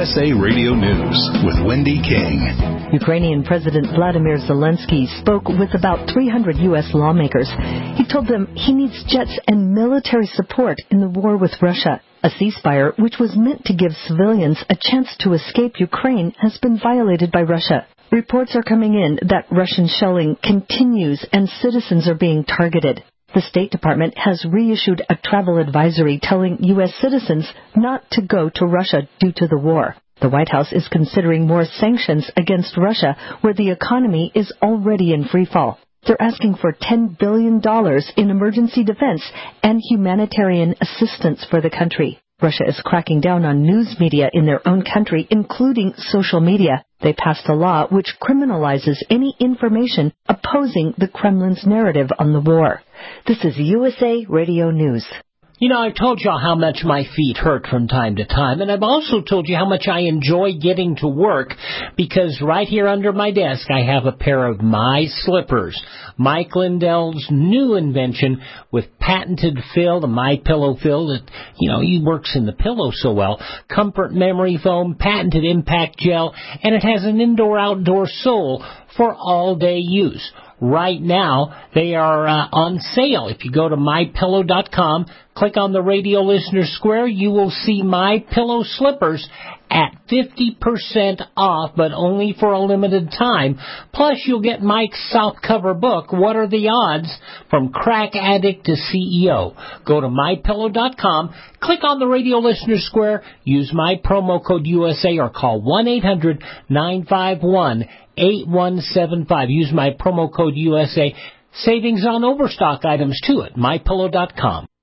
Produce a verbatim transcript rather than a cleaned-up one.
S A Radio News with Wendy King. Ukrainian President Vladimir Zelensky spoke with about three hundred U S lawmakers. He told them he needs jets and military support in the war with Russia. A ceasefire, which was meant to give civilians a chance to escape Ukraine, has been violated by Russia. Reports are coming in that Russian shelling continues and citizens are being targeted. The State Department has reissued a travel advisory telling U S citizens not to go to Russia due to the war. The White House is considering more sanctions against Russia, where the economy is already in freefall. They're asking for ten billion dollars in emergency defense and humanitarian assistance for the country. Russia is cracking down on news media in their own country, including social media. They passed a law which criminalizes any information opposing the Kremlin's narrative on the war. This is U S A Radio News. You know, I've told you how much my feet hurt from time to time, and I've also told you how much I enjoy getting to work, because right here under my desk I have a pair of My Slippers, Mike Lindell's new invention with patented fill, the My Pillow fill that, you know, he works in the pillow so well, comfort memory foam, patented impact gel, and it has an indoor-outdoor sole for all-day use. Right now, they are uh, on sale. If you go to my pillow dot com, click on the radio listener square, you will see My Pillow slippers at fifty percent off, but only for a limited time. Plus, you'll get Mike's softcover book, What Are the Odds? From Crack Addict to C E O. Go to my pillow dot com, click on the radio listener square, use my promo code U S A, or call one eight hundred nine five one eight one seven five. Use my promo code U S A. Savings on overstock items, too, at my pillow dot com.